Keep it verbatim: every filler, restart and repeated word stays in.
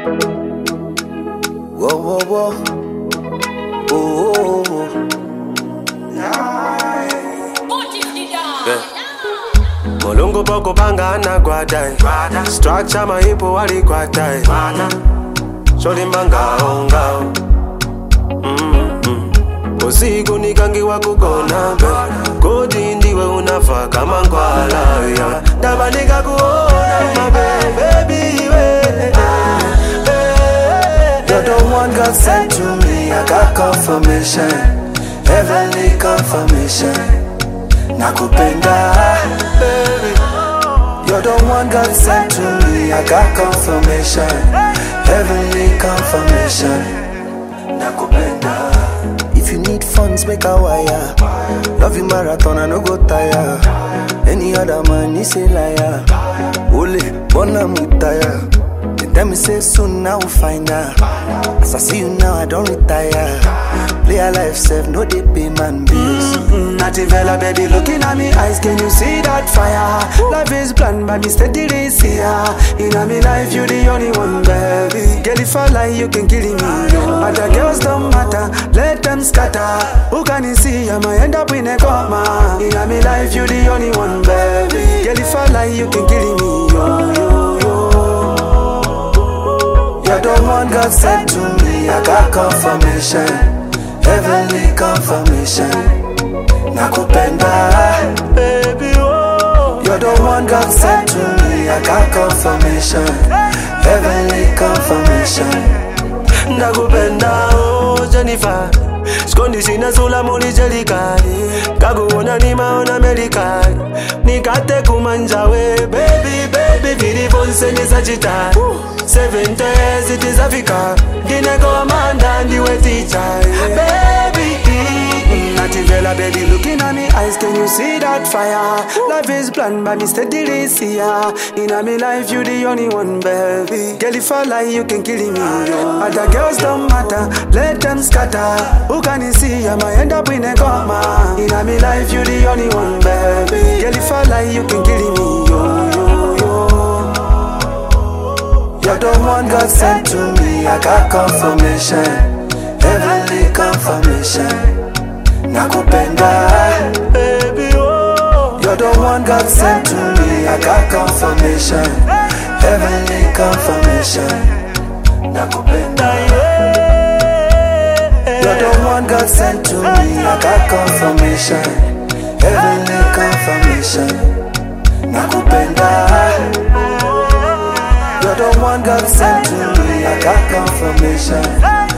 Whoa, whoa, whoa. Oh, oh, oh. Yeah. Molungu poko banga na guadai. Structure maipo wali guadai. Shori mbanga onga. Osigo nikangi wakugona be. Kodi ndiwe unafa kama ngwala. Daba nika kuona my baby we. You're the one God sent to me. I got confirmation, heavenly confirmation. Nakupenda, baby. You're the one God sent to me. I got confirmation, heavenly confirmation. Nakupenda. If you need funds, make a wire. Love you marathon, I no go tire. Any other man is a liar. Ole, bona mutaya. They tell me say soon I will find her. As I see you now, I don't retire. Play a life safe, no they pay man bills. Mm-hmm. Nativella, baby, looking at me eyes, can you see that fire? Life is planned by me steadily, see ya. In a me life, you the only one, baby. Girl, if I lie, you can kill me. Other girls don't matter, let them scatter. Who can you see? I might end up in a coma. In a me life, you the only one, baby. Girl, if I lie, you can kill me. Yo, yo, yo. You're the one God sent to me. I got confirmation, heavenly confirmation. Nakupenda, baby, oh. You're the one God sent to me. I got confirmation, heavenly confirmation. Nakupenda, oh Jennifer. Skondi sina sula muli jelikari. Kaguona ni maona Amerikani. Nikate kumanjawe, baby, baby. Vili vonse ni sajita. Seven days it is Africa. Dine commander ndiwe teacher, baby. Nativella, baby, looking at me eyes, can you see that fire? Life is planned by me steadily, see ya. In a me life, you the only one, baby. Girl, if I lie, you can kill me. Other girls don't matter, let them scatter. Who can you see? I might end up in a coma. In a me life, you the only one, baby. Girl, if I lie, you can kill me. Yo, yo, yo. You're the one God sent to me. I got confirmation, heavenly confirmation. Nakupenda, baby, oh. You're the one God sent to me. I got confirmation, heavenly confirmation. Nakupenda, yeah. You're the one God sent to me. I got confirmation, heavenly confirmation. Nakupenda. You're the one God sent to me. I got confirmation,